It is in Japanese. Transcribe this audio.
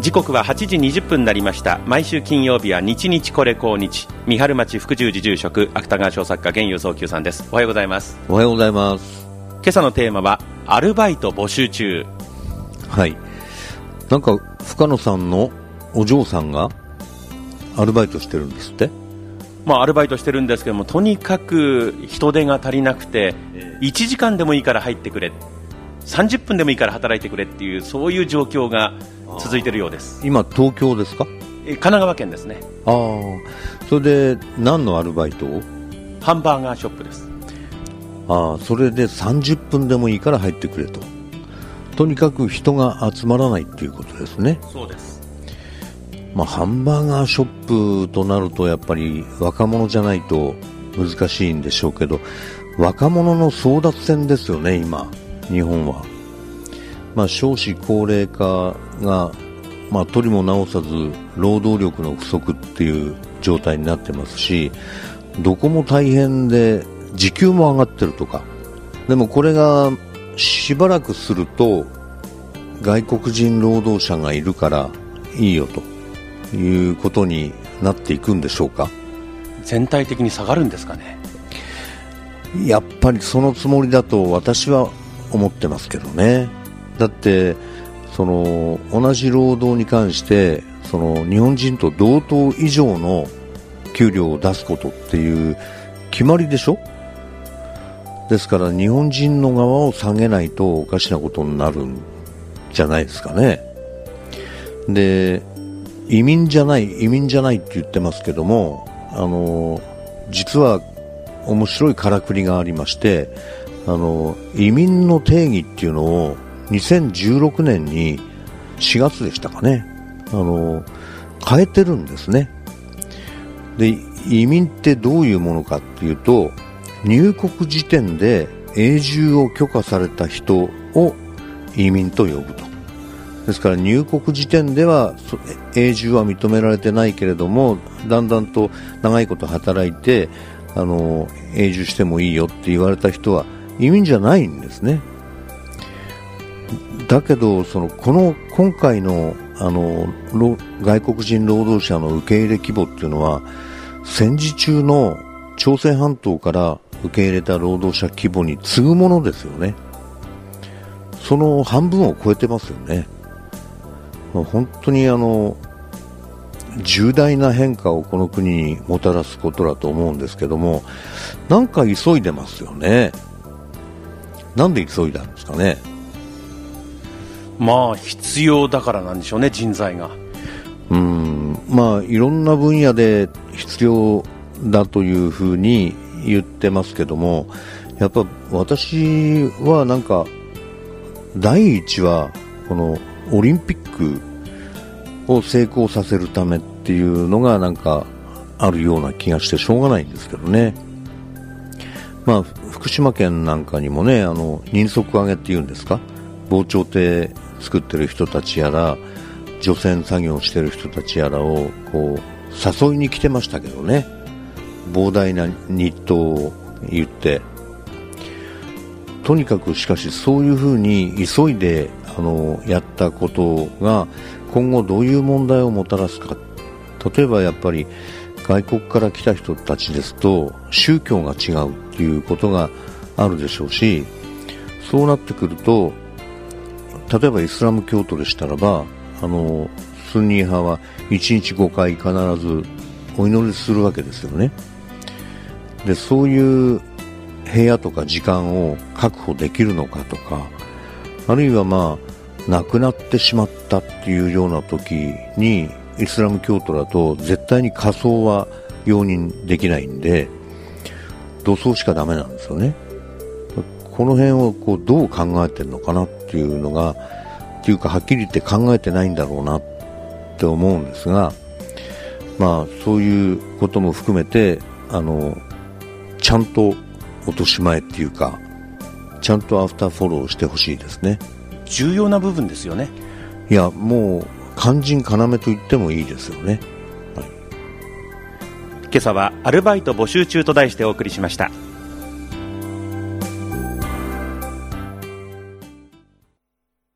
時刻は8時20分になりました。毎週金曜日は日日これ今日、三春町福十寺住職芥川賞作家源優宗久さんです。おはようございます。 おはようございます。 今朝のテーマはアルバイト募集中。 はい、なんか深野さんのお嬢さんがアルバイトしてるんですって。 アルバイトしてるんですけども、とにかく人手が足りなくて、1時間でもいいから入ってくれ、30分でもいいから働いてくれっていう、そういう状況が続いているようです。 今東京ですか？ 神奈川県ですね。 それで何のアルバイトを？ ハンバーガーショップです。 それで30分でもいいから入ってくれと。とにかく人が集まらないっていうことですね。 そうです。 ハンバーガーショップとなるとやっぱり若者じゃないと難しいんでしょうけど、若者の争奪戦ですよね今日本は。少子高齢化が、とりも直さず労働力の不足っていう状態になってますし、どこも大変で時給も上がってるとか。でもこれがしばらくすると外国人労働者がいるからいいよということになっていくんでしょうか。 全体的に下がるんですかね。 やっぱりそのつもりだと私は思ってますけどね。だって同じ労働に関して日本人と同等以上の給料を出すことっていう決まりでしょ。ですから日本人の側を下げないとおかしなことになるんじゃないですかね。で、移民じゃないって言ってますけども、実は面白いからくりがありまして、移民の定義っていうのを2016年に4月でしたかね、変えてるんですね。で、移民ってどういうものかっていうと、入国時点で永住を許可された人を移民と呼ぶと。ですから入国時点では永住は認められてないけれども、だんだんと長いこと働いて永住してもいいよって言われた人は移民じゃないんですね。だけど今回の外国人労働者の受け入れ規模っていうのは戦時中の朝鮮半島から受け入れた労働者規模に次ぐものですよね。その半分を超えてますよね。本当に重大な変化をこの国にもたらすことだと思うんですけども、なんか急いでますよね。なんで急いだんですかね。 必要だからなんでしょうね、人材が。 いろんな分野で必要だというふうに言ってますけども、やっぱ私はなんか第一はこのオリンピックを成功させるためっていうのがなんかあるような気がしてしょうがないんですけどね。福島県なんかにもね、人足上げっていうんですか、防潮堤作ってる人たちやら除染作業してる人たちやらを誘いに来てましたけどね。膨大な日当を言って、とにかくしかしそういうふうに急いでやったことが今後どういう問題をもたらすか。例えばやっぱり外国から来た人たちですと宗教が違うっていうことがあるでしょうし、そうなってくると例えばイスラム教徒でしたらばスンニー派は1日5回必ずお祈りするわけですよね。で、そういう部屋とか時間を確保できるのかとか、あるいは亡くなってしまったっていうような時にイスラム教徒だと絶対に火葬は容認できないんで土葬しかダメなんですよね。この辺をどう考えてるのかなっていうのが、っていうかはっきり言って考えてないんだろうなって思うんですが、そういうことも含めてちゃんと落とし前っていうか、ちゃんとアフターフォローしてほしいですね。 重要な部分ですよね。 いや、もう肝心要と言ってもいいですよね。 今朝はアルバイト募集中と題してお送りしました。